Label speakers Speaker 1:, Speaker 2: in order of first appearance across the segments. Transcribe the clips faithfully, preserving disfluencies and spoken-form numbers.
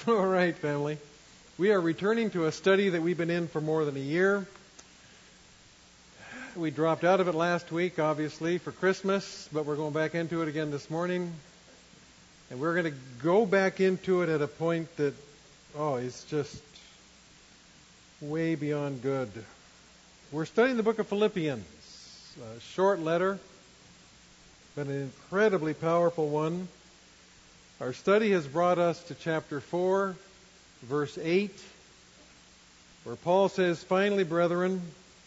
Speaker 1: All right, family. We are returning to a study that we've been in for more than a year. We dropped out of it last week, obviously, for Christmas, but we're going back into it again this morning. And we're going to go back into it at a point that, oh, it's just way beyond good. We're studying the book of Philippians, a short letter, but an incredibly powerful one. Our study has brought us to chapter four, verse eight, where Paul says, "Finally, brethren,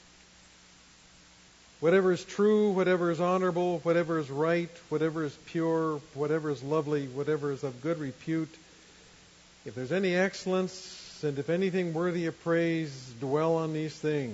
Speaker 1: whatever is true, whatever is honorable, whatever is right, whatever is pure, whatever is lovely, whatever is of good repute, if there's any excellence, and if anything worthy of praise, dwell on these things."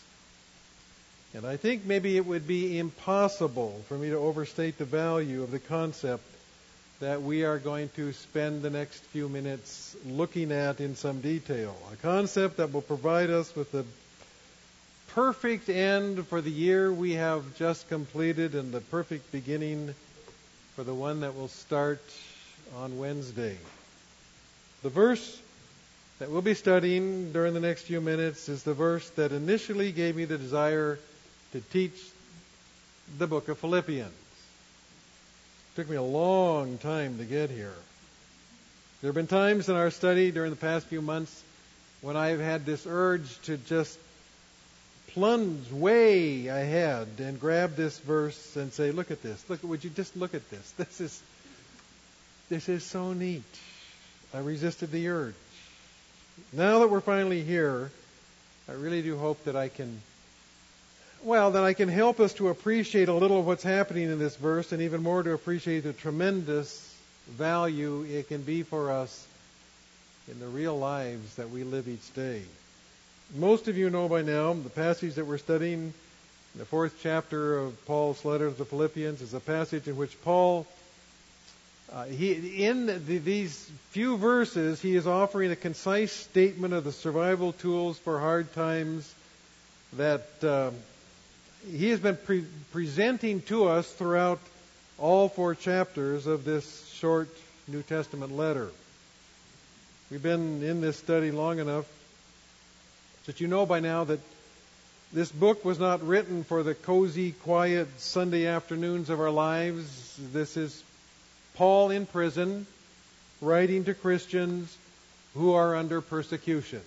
Speaker 1: And I think maybe it would be impossible for me to overstate the value of the concept that we are going to spend the next few minutes looking at in some detail. A concept that will provide us with the perfect end for the year we have just completed and the perfect beginning for the one that will start on Wednesday. The verse that we'll be studying during the next few minutes is the verse that initially gave me the desire to teach the book of Philippians. It took me a long time to get here. There have been times in our study during the past few months when I've had this urge to just plunge way ahead and grab this verse and say, "Look at this. Look, would you just look at this? This is this is so neat." I resisted the urge. Now that we're finally here, I really do hope that I can Well, that I can help us to appreciate a little of what's happening in this verse, and even more to appreciate the tremendous value it can be for us in the real lives that we live each day. Most of you know by now the passage that we're studying, the fourth chapter of Paul's letter to the Philippians, is a passage in which Paul, uh, he in the, these few verses, he is offering a concise statement of the survival tools for hard times that Uh, He has been pre- presenting to us throughout all four chapters of this short New Testament letter. We've been in this study long enough that you know by now that this book was not written for the cozy, quiet Sunday afternoons of our lives. This is Paul in prison, writing to Christians who are under persecution.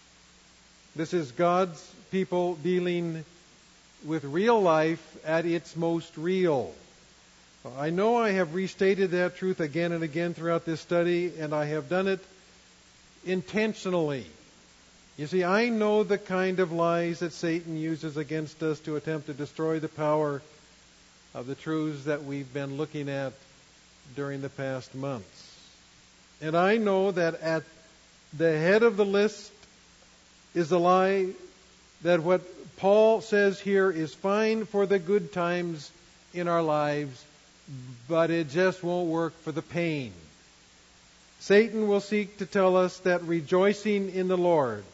Speaker 1: This is God's people dealing with real life at its most real. I know I have restated that truth again and again throughout this study, and I have done it intentionally. You see, I know the kind of lies that Satan uses against us to attempt to destroy the power of the truths that we've been looking at during the past months. And I know that at the head of the list is the lie that what Paul says here is fine for the good times in our lives, but it just won't work for the pain. Satan will seek to tell us that rejoicing in the Lord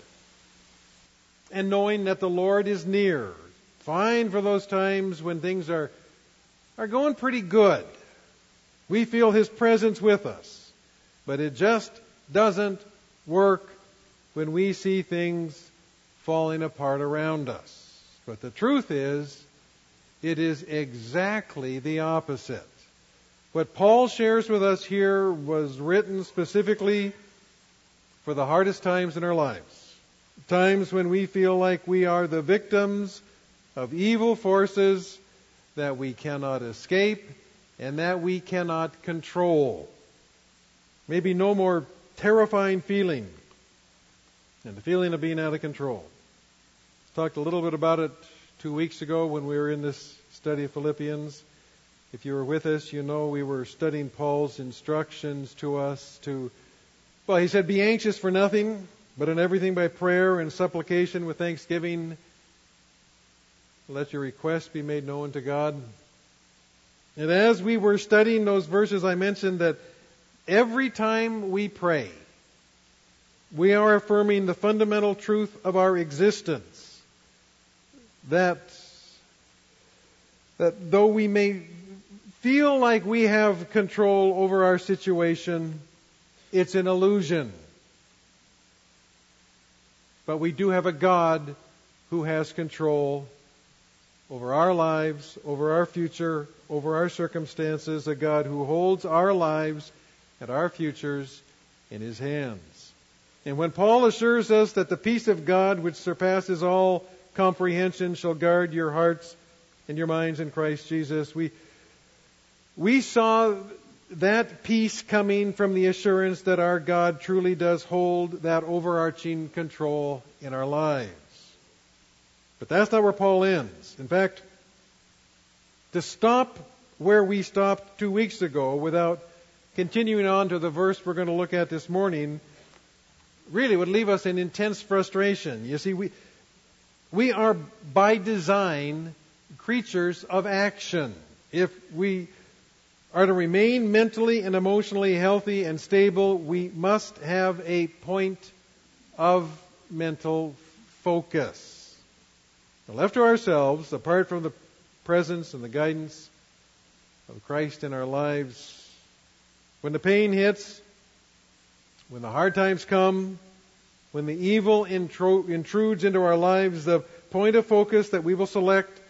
Speaker 1: and knowing that the Lord is near, fine for those times when things are, are going pretty good. We feel His presence with us, but it just doesn't work when we see things falling apart around us. But the truth is, it is exactly the opposite. What Paul shares with us here was written specifically for the hardest times in our lives. Times when we feel like we are the victims of evil forces that we cannot escape and that we cannot control. Maybe no more terrifying feeling than the feeling of being out of control. Talked a little bit about it two weeks ago when we were in this study of Philippians. If you were with us, you know we were studying Paul's instructions to us to, well, he said, "Be anxious for nothing, but in everything by prayer and supplication with thanksgiving, let your requests be made known to God." And as we were studying those verses, I mentioned that every time we pray, we are affirming the fundamental truth of our existence. That, that though we may feel like we have control over our situation, it's an illusion. but we do have a God who has control over our lives, over our future, over our circumstances, a God who holds our lives and our futures in His hands. And when Paul assures us that the peace of God, which surpasses all comprehension, shall guard your hearts and your minds in Christ Jesus, we we saw that peace coming from the assurance that our God truly does hold that overarching control in our lives. But that's not where Paul ends. In fact, to stop where we stopped two weeks ago without continuing on to the verse we're going to look at this morning really would leave us in intense frustration. You see, we we are by design creatures of action. If we are to remain mentally and emotionally healthy and stable, we must have a point of mental focus. Now, left to ourselves, apart from the presence and the guidance of Christ in our lives, when the pain hits, when the hard times come, when the evil intro- intrudes into our lives, the point of focus that we will select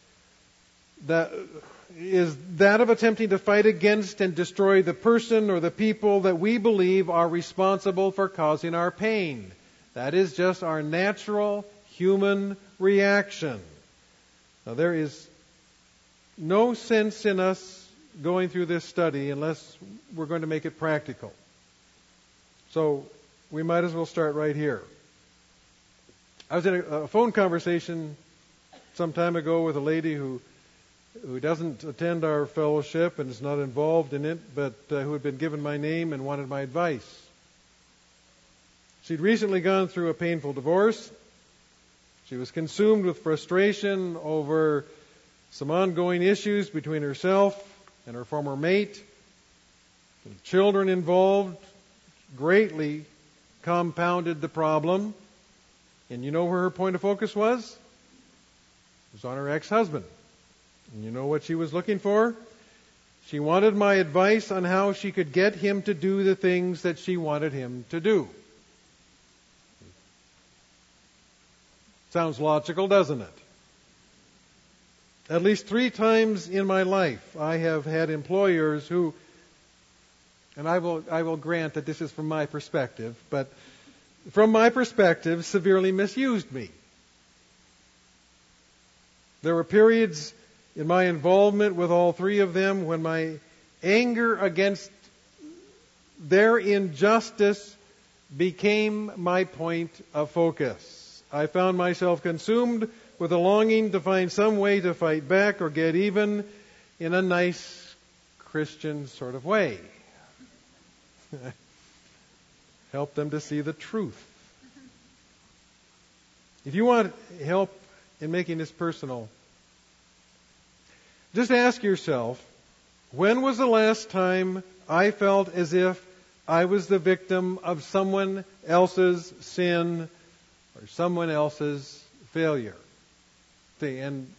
Speaker 1: that is that of attempting to fight against and destroy the person or the people that we believe are responsible for causing our pain. That is just our natural human reaction. Now, there is no sense in us going through this study unless we're going to make it practical. So we might as well start right here. I was in a, a phone conversation some time ago with a lady who who doesn't attend our fellowship and is not involved in it, but uh, who had been given my name and wanted my advice. She'd recently gone through a painful divorce. She was consumed with frustration over some ongoing issues between herself and her former mate. The children involved greatly compounded the problem. And you know where her point of focus was? It was on her ex-husband. And you know what she was looking for? She wanted my advice on how she could get him to do the things that she wanted him to do. Sounds logical, doesn't it? At least three times in my life, I have had employers who, and I will, I will grant that this is from my perspective, but from my perspective, severely misused me. There were periods in my involvement with all three of them when my anger against their injustice became my point of focus. I found myself consumed with a longing to find some way to fight back or get even in a nice Christian sort of way. Help them to see the truth. If you want help in making this personal, just ask yourself, when was the last time I felt as if I was the victim of someone else's sin or someone else's failure? See, and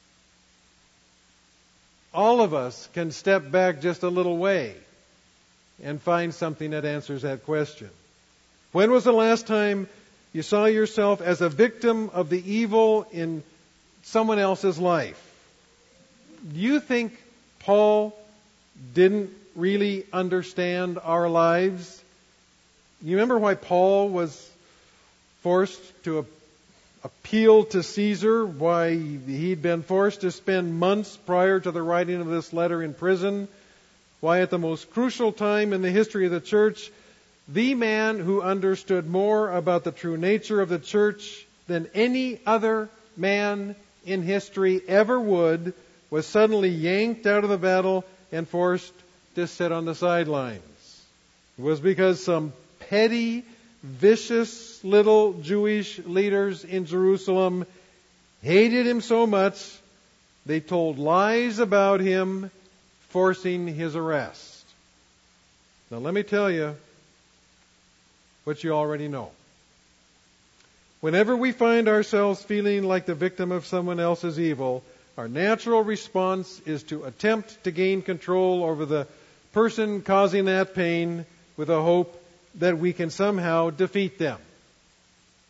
Speaker 1: all of us can step back just a little way and find something that answers that question. When was the last time you saw yourself as a victim of the evil in someone else's life? Do you think Paul didn't really understand our lives? You remember why Paul was forced to appeal to Caesar, why he'd been forced to spend months prior to the writing of this letter in prison, why at the most crucial time in the history of the church, the man who understood more about the true nature of the church than any other man in history ever would was suddenly yanked out of the battle and forced to sit on the sidelines. It was because some petty, vicious little Jewish leaders in Jerusalem hated him so much, they told lies about him, forcing his arrest. Now let me tell you what you already know. Whenever we find ourselves feeling like the victim of someone else's evil, our natural response is to attempt to gain control over the person causing that pain with a hope that we can somehow defeat them.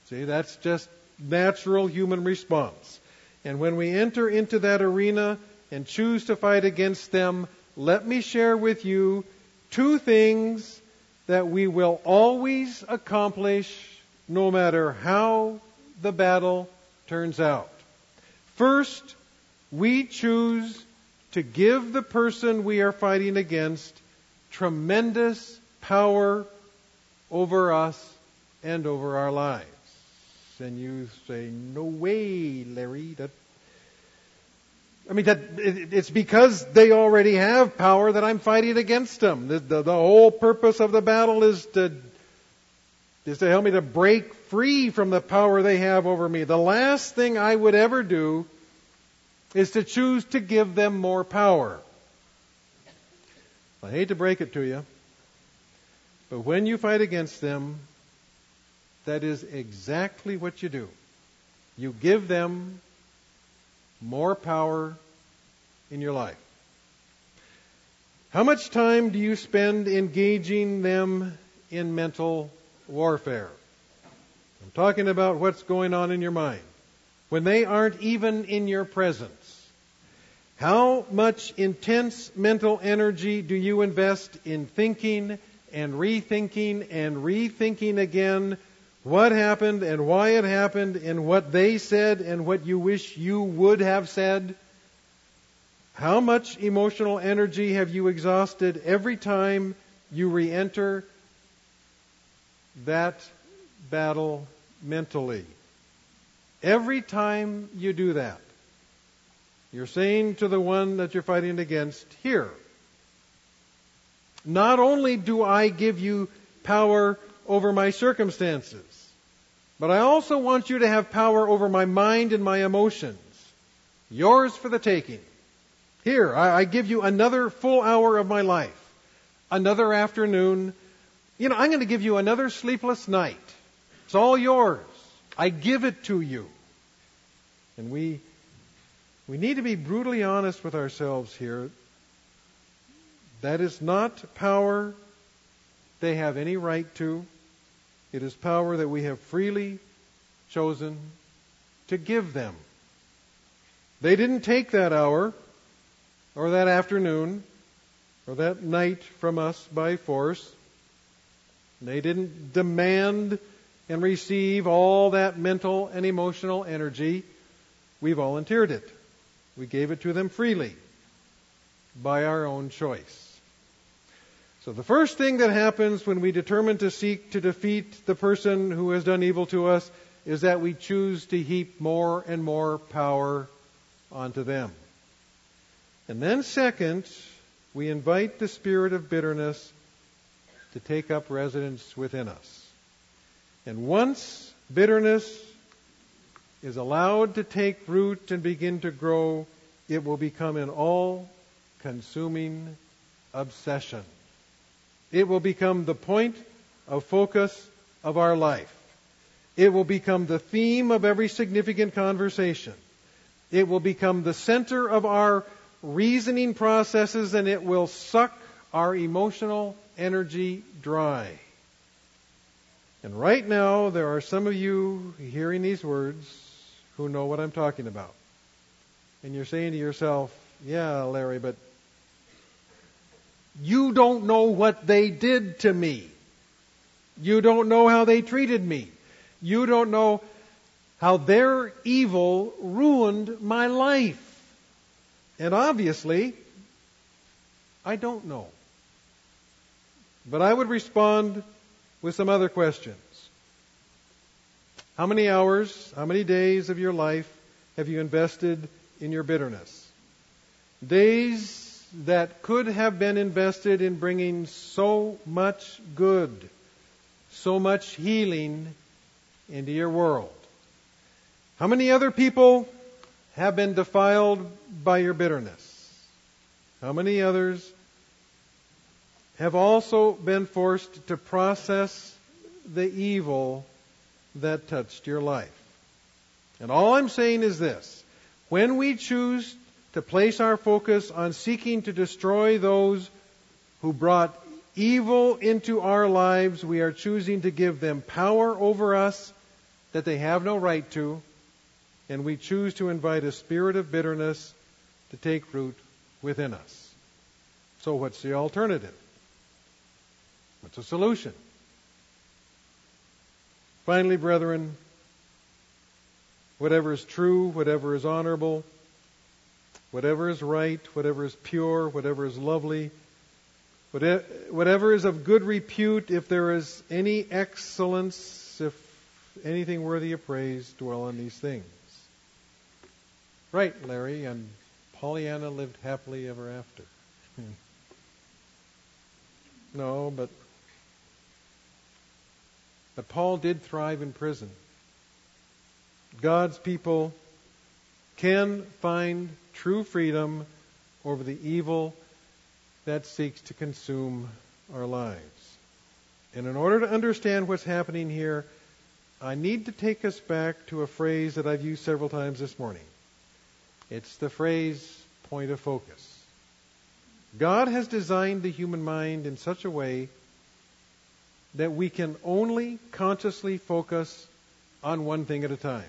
Speaker 1: See, that's just natural human response. And when we enter into that arena and choose to fight against them, let me share with you two things that we will always accomplish no matter how the battle turns out. First, we choose to give the person we are fighting against tremendous power over us and over our lives. And you say, no way, Larry. That, I mean, that it, it's because they already have power that I'm fighting against them. The, the, the whole purpose of the battle is to, is to help me to break free from the power they have over me. The last thing I would ever do is to choose to give them more power. I hate to break it to you, but when you fight against them, that is exactly what you do. You give them more power in your life. How much time do you spend engaging them in mental warfare? I'm talking about what's going on in your mind when they aren't even in your presence. How much intense mental energy do you invest in thinking and rethinking and rethinking again what happened and why it happened and what they said and what you wish you would have said? How much emotional energy have you exhausted every time you re-enter that battle mentally? Every time you do that, you're saying to the one that you're fighting against, here, not only do I give you power over my circumstances, but I also want you to have power over my mind and my emotions. Yours for the taking. Here, I, I give you another full hour of my life. Another afternoon. You know, I'm going to give you another sleepless night. It's all yours. I give it to you. And we, we need to be brutally honest with ourselves here. That is not power they have any right to. It is power that we have freely chosen to give them. They didn't take that hour or that afternoon or that night from us by force. They didn't demand and receive all that mental and emotional energy. We volunteered it. We gave it to them freely by our own choice. So the first thing that happens when we determine to seek to defeat the person who has done evil to us is that we choose to heap more and more power onto them. And then second, we invite the spirit of bitterness to take up residence within us. And once bitterness is allowed to take root and begin to grow, it will become an all-consuming obsession. It will become the point of focus of our life. It will become the theme of every significant conversation. It will become the center of our reasoning processes, and it will suck our emotional energy dry. And right now, there are some of you hearing these words who know what I'm talking about. And you're saying to yourself, yeah, Larry, but you don't know what they did to me. You don't know how they treated me. You don't know how their evil ruined my life. And obviously, I don't know. But I would respond with some other questions. How many hours, how many days of your life have you invested in your bitterness? Days that could have been invested in bringing so much good, so much healing into your world. How many other people have been defiled by your bitterness? How many others have also been forced to process the evil that touched your life? And all I'm saying is this: when we choose to place our focus on seeking to destroy those who brought evil into our lives, we are choosing to give them power over us that they have no right to, and we choose to invite a spirit of bitterness to take root within us. So what's the alternative? What's the solution? Finally, brethren, whatever is true, whatever is honorable, whatever is right, whatever is pure, whatever is lovely, whatever is of good repute, if there is any excellence, if anything worthy of praise, dwell on these things. Right, Larry, and Pollyanna lived happily ever after. Hmm. No, but but Paul did thrive in prison. God's people can find true freedom over the evil that seeks to consume our lives. And in order to understand what's happening here, I need to take us back to a phrase that I've used several times this morning. It's the phrase, point of focus. God has designed the human mind in such a way that we can only consciously focus on one thing at a time.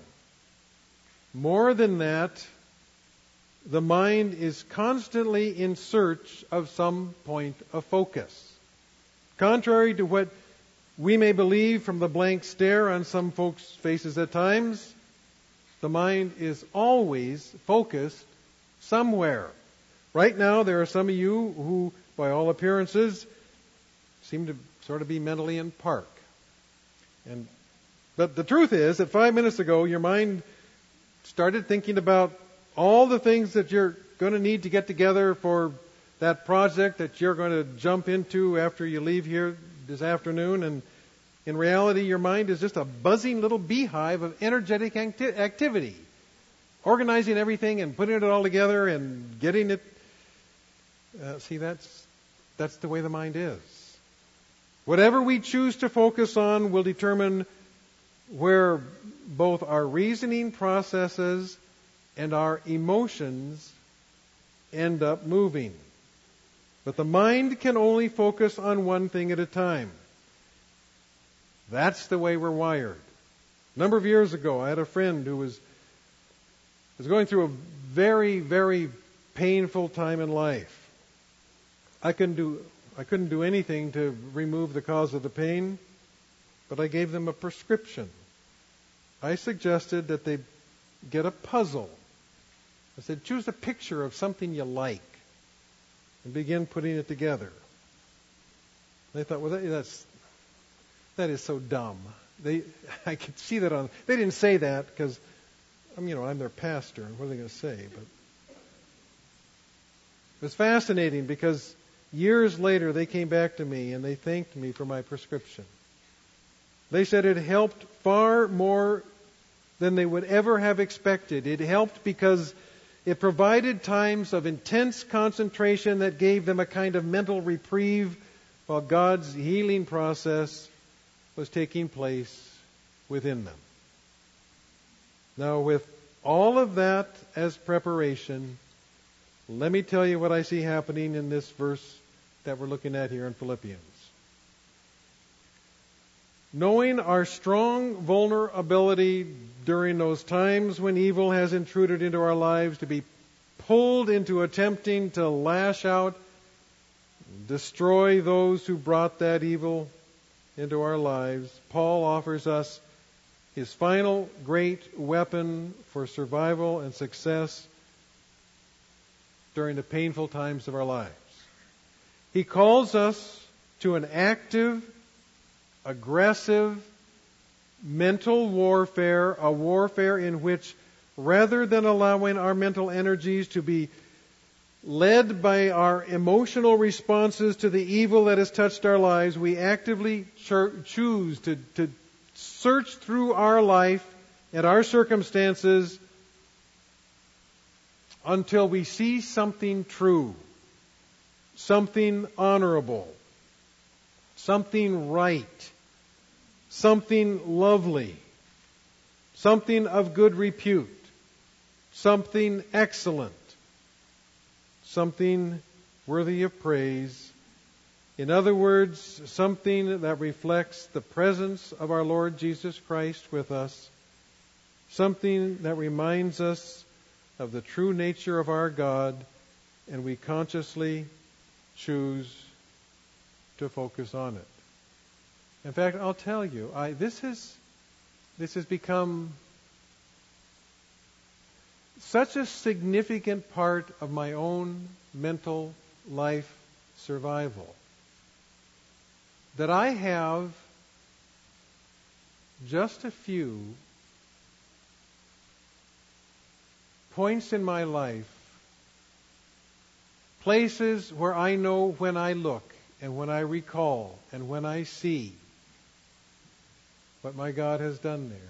Speaker 1: More than that, the mind is constantly in search of some point of focus. Contrary to what we may believe from the blank stare on some folks' faces at times, the mind is always focused somewhere. Right now, there are some of you who, by all appearances, seem to sort of be mentally in park. And but the truth is that five minutes ago, your mind started thinking about all the things that you're going to need to get together for that project that you're going to jump into after you leave here this afternoon. And in reality, your mind is just a buzzing little beehive of energetic acti- activity, organizing everything and putting it all together and getting it. Uh, see, that's that's the way the mind is. Whatever we choose to focus on will determine where both our reasoning processes and our emotions end up moving. But the mind can only focus on one thing at a time. That's the way we're wired. A number of years ago, I had a friend who was, was going through a very, very painful time in life. I couldn't do I couldn't do anything to remove the cause of the pain, but I gave them a prescription. I suggested that they get a puzzle. I said, choose a picture of something you like and begin putting it together. They thought, well, that, that's that is so dumb. They, I could see that on. They didn't say that because, I'm, you know, I'm their pastor, and what are they going to say? But it was fascinating because years later they came back to me and they thanked me for my prescription. They said it helped far more than they would ever have expected. It helped because it provided times of intense concentration that gave them a kind of mental reprieve while God's healing process was taking place within them. Now, with all of that as preparation, let me tell you what I see happening in this verse that we're looking at here in Philippians. Knowing our strong vulnerability during those times when evil has intruded into our lives, to be pulled into attempting to lash out, destroy those who brought that evil into our lives, Paul offers us his final great weapon for survival and success during the painful times of our lives. He calls us to an active, aggressive, mental warfare, a warfare in which, rather than allowing our mental energies to be led by our emotional responses to the evil that has touched our lives, we actively cho- choose to, to search through our life and our circumstances until we see something true, something honorable, something right, something lovely, something of good repute, something excellent, something worthy of praise. In other words, something that reflects the presence of our Lord Jesus Christ with us something that reminds us of the true nature of our God, and we consciously choose to focus on it. In fact, I'll tell you, I, this has this has become such a significant part of my own mental life survival that I have just a few points in my life, places where I know when I look and when I recall and when I see what my God has done there.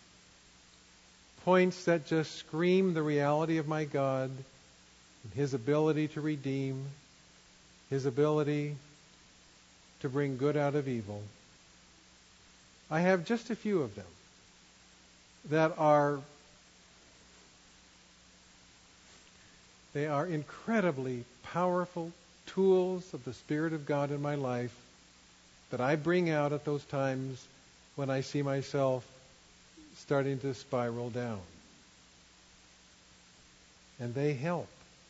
Speaker 1: Points that just scream the reality of my God, and His ability to redeem, His ability to bring good out of evil. I have just a few of them that are they are incredibly powerful tools of the Spirit of God in my life that I bring out at those times when I see myself starting to spiral down. And they help.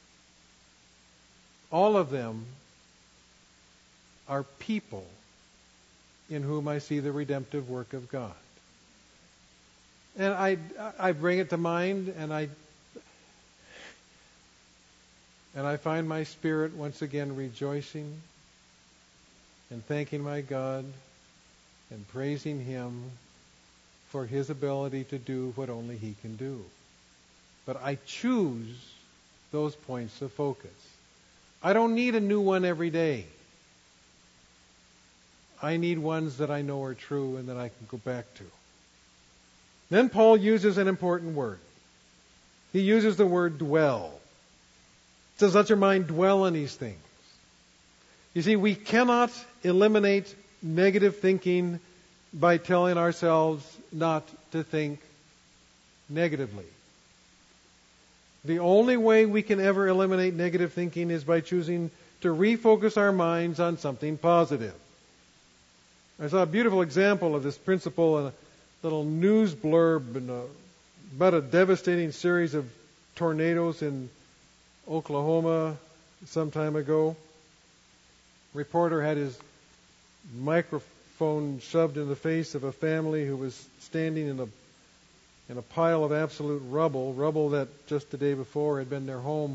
Speaker 1: All of them are people in whom I see the redemptive work of God. And I, I bring it to mind, and I and I find my spirit once again rejoicing and thanking my God and praising Him for His ability to do what only He can do. But I choose those points of focus. I don't need a new one every day. I need ones that I know are true and that I can go back to. Then Paul uses an important word. He uses the word dwell. He says, let your mind dwell on these things. You see, we cannot eliminate negative thinking by telling ourselves not to think negatively. The only way we can ever eliminate negative thinking is by choosing to refocus our minds on something positive. I saw a beautiful example of this principle in a little news blurb in a, about a devastating series of tornadoes in Oklahoma some time ago. A reporter had his microphone shoved in the face of a family who was standing in a in a pile of absolute rubble, rubble that just the day before had been their home.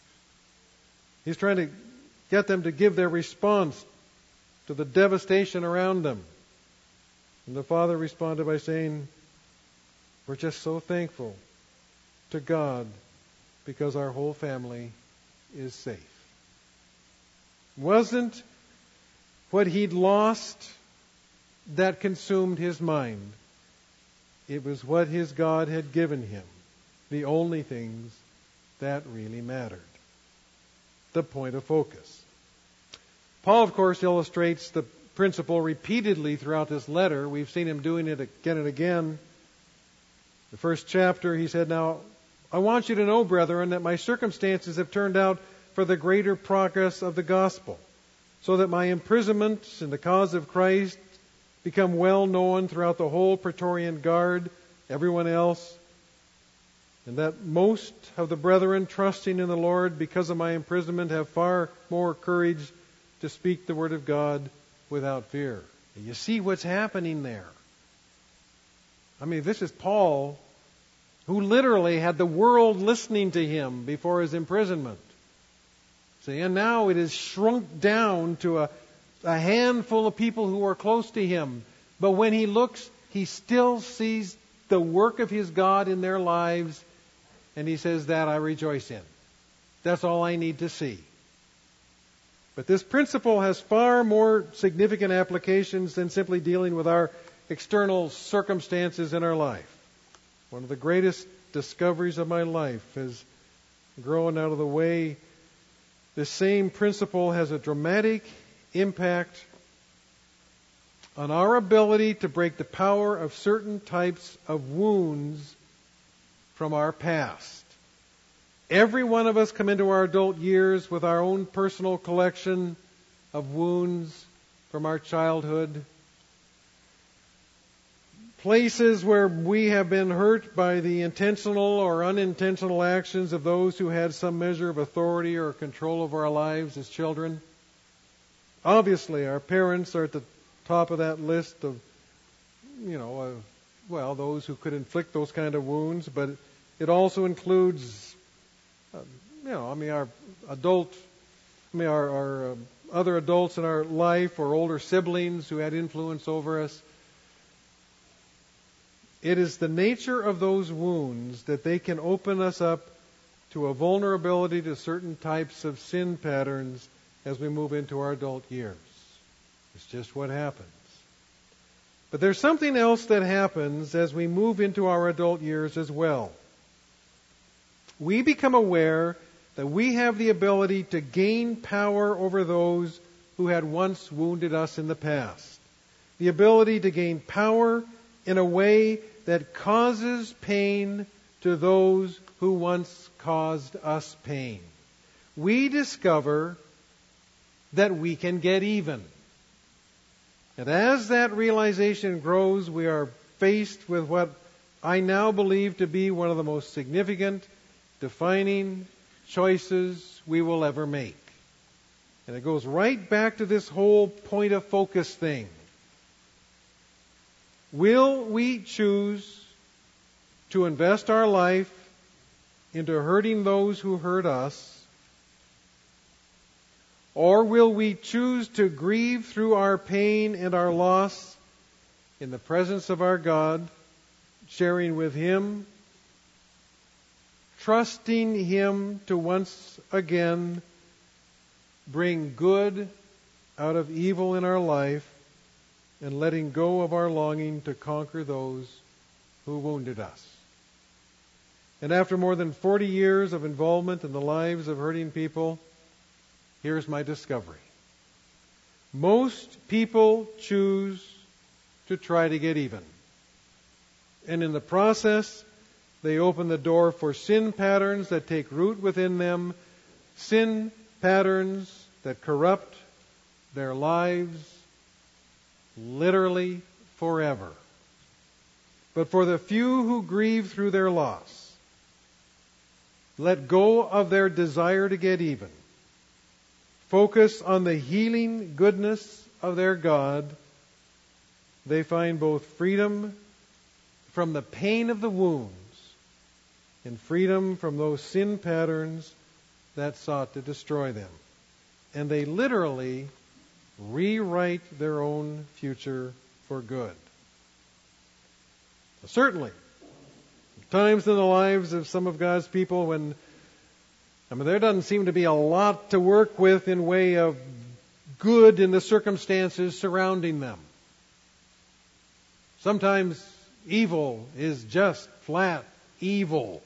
Speaker 1: He's trying to get them to give their response to the devastation around them. And the father responded by saying, we're just so thankful to God because our whole family is safe. Wasn't what he'd lost that consumed his mind. It was what his God had given him, the only things that really mattered. The point of focus. Paul, of course, illustrates the principle repeatedly throughout this letter. We've seen him doing it again and again. The first chapter, he said, now, I want you to know, brethren, that my circumstances have turned out for the greater progress of the gospel, so that my imprisonments in the cause of Christ become well known throughout the whole Praetorian Guard, everyone else, and that most of the brethren trusting in the Lord because of my imprisonment have far more courage to speak the word of God without fear. And you see what's happening there. I mean, this is Paul, who literally had the world listening to him before his imprisonment. See, and now it is shrunk down to a a handful of people who are close to him. But when he looks, he still sees the work of his God in their lives, and he says, that I rejoice in. That's all I need to see. But this principle has far more significant applications than simply dealing with our external circumstances in our life. One of the greatest discoveries of my life is growing out of the way. This same principle has a dramatic impact on our ability to break the power of certain types of wounds from our past. Every one of us come into our adult years with our own personal collection of wounds from our childhood. places where we have been hurt by the intentional or unintentional actions of those who had some measure of authority or control over our lives as children. Obviously, our parents are at the top of that list of, you know, uh, well, those who could inflict those kind of wounds, but it also includes, uh, you know, I mean, our adult, I mean, our, our uh, other adults in our life or older siblings who had influence over us. It is the nature of those wounds that they can open us up to a vulnerability to certain types of sin patterns as we move into our adult years. It's just what happens. But there's something else that happens as we move into our adult years as well. We become aware that we have the ability to gain power over those who had once wounded us in the past. The ability to gain power in a way that causes pain to those who once caused us pain. We discover that we can get even. And as that realization grows, we are faced with what I now believe to be one of the most significant, defining choices we will ever make. And it goes right back to this whole point of focus thing. Will we choose to invest our life into hurting those who hurt us? Or will we choose to grieve through our pain and our loss in the presence of our God, sharing with Him, trusting Him to once again bring good out of evil in our life, and letting go of our longing to conquer those who wounded us? And after more than forty years of involvement in the lives of hurting people, here's my discovery. Most people choose to try to get even. And in the process, they open the door for sin patterns that take root within them, sin patterns that corrupt their lives literally forever. But for the few who grieve through their loss, let go of their desire to get even, focus on the healing goodness of their God, they find both freedom from the pain of the wounds and freedom from those sin patterns that sought to destroy them. And they literally rewrite their own future for good. Certainly, times in the lives of some of God's people when I mean, there doesn't seem to be a lot to work with in way of good in the circumstances surrounding them. Sometimes evil is just flat evil.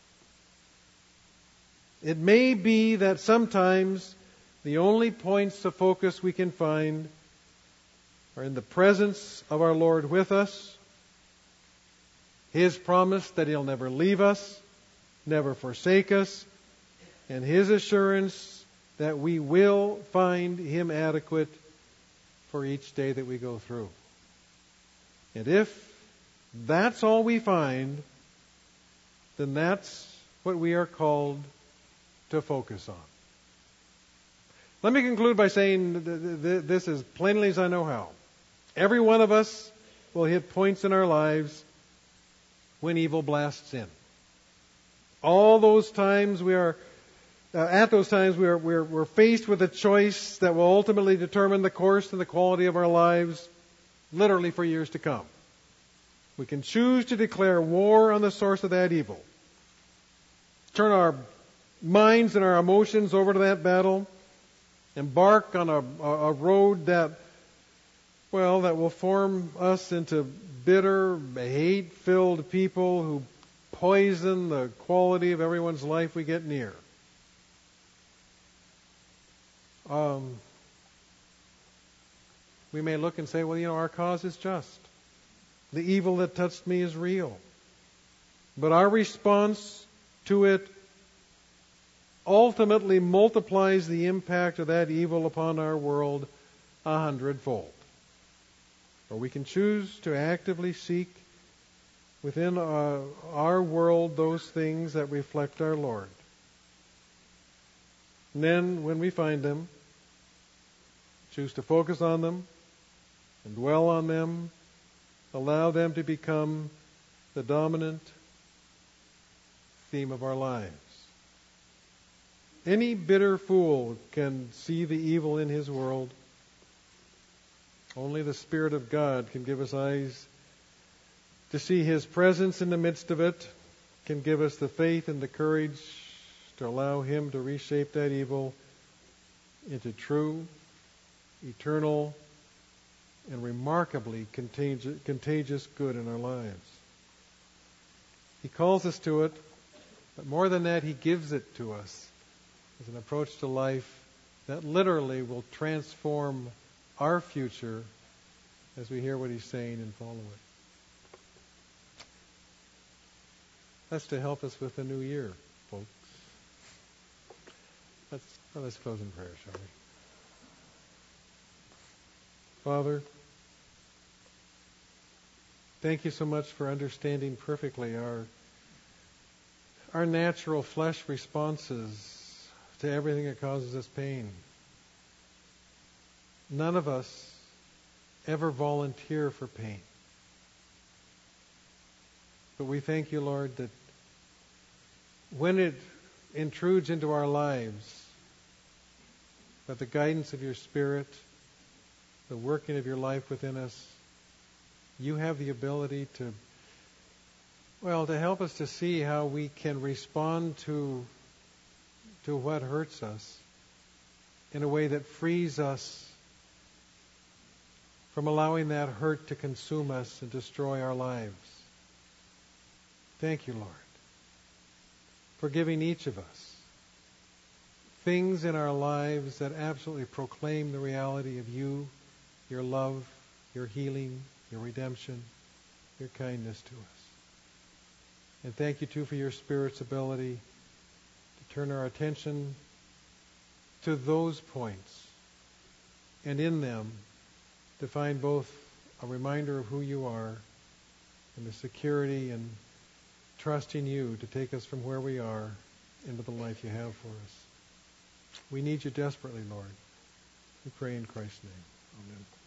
Speaker 1: It may be that sometimes the only points of focus we can find are in the presence of our Lord with us, His promise that He'll never leave us, never forsake us, and His assurance that we will find Him adequate for each day that we go through. And if that's all we find, then that's what we are called to focus on. Let me conclude by saying this as plainly as I know how. Every one of us will hit points in our lives when evil blasts in. All those times we are, uh, at those times we are, we're, we're faced with a choice that will ultimately determine the course and the quality of our lives, literally for years to come. We can choose to declare war on the source of that evil. Turn our minds and our emotions over to that battle. Embark on a, a road that, well, that will form us into bitter, hate-filled people who poison the quality of everyone's life we get near. Um, we may look and say, well, you know, our cause is just. The evil that touched me is real. But our response to it ultimately multiplies the impact of that evil upon our world a hundredfold. Or we can choose to actively seek within our, our world those things that reflect our Lord. And then, when we find them, choose to focus on them and dwell on them, allow them to become the dominant theme of our lives. Any bitter fool can see the evil in his world. Only the Spirit of God can give us eyes to see His presence in the midst of it, can give us the faith and the courage to allow Him to reshape that evil into true, eternal, and remarkably contagious, contagious good in our lives. He calls us to it, but more than that, He gives it to us as an approach to life that literally will transform our future as we hear what He's saying and follow it. That's to help us with the new year, folks. Let's, well, let's close in prayer, shall we? Father, thank You so much for understanding perfectly our our natural flesh responses to everything that causes us pain. None of us ever volunteer for pain. But we thank You, Lord, that when it intrudes into our lives, that the guidance of Your Spirit, the working of Your life within us, You have the ability to, well, to help us to see how we can respond to, to what hurts us in a way that frees us from allowing that hurt to consume us and destroy our lives. Thank You, Lord, for giving each of us things in our lives that absolutely proclaim the reality of You, Your love, Your healing, Your redemption, Your kindness to us. And thank You, too, for Your Spirit's ability to turn our attention to those points, and in them to find both a reminder of who You are and the security and trust in You to take us from where we are into the life You have for us. We need You desperately, Lord. We pray in Christ's name. Amen.